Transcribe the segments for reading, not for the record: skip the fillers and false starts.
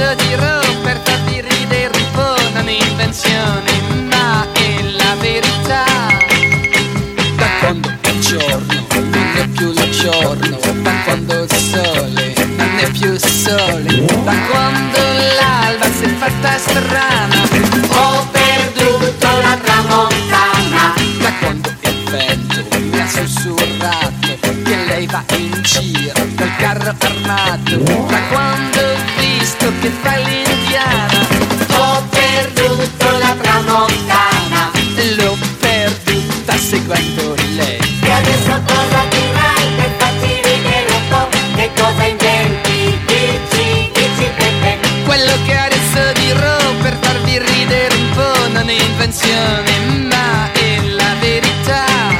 adesso dirò per farvi ridere un po', non è invenzione ma è la verità. Da quando è giorno non è più il giorno, da quando il sole non è più sole, Da quando l'alba si è fatta strana, Ho perduto la tramontana. da quando il vento mi ha sussurrato che lei va in giro col carro armato, da quando ho visto che fai l'indiana, Ho perduto la tramontana. l'ho perduta seguendo lei. E adesso cosa dirai per farti vedere un po'? Che cosa inventi? Dici Peppe. quello che adesso dirò per farvi ridere un po', non è invenzione ma è la verità.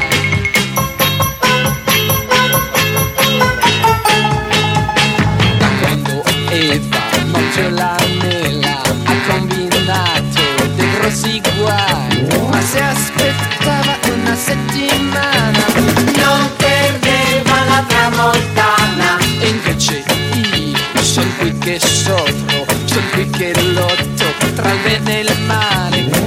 Da quando Eva mangiò la mela ha combinato dei grossi guai, Ma se aspettava una settimana, Non perdeva la tramontana. e invece io sono qui che soffro, sono qui che lotto tra il bene e il male,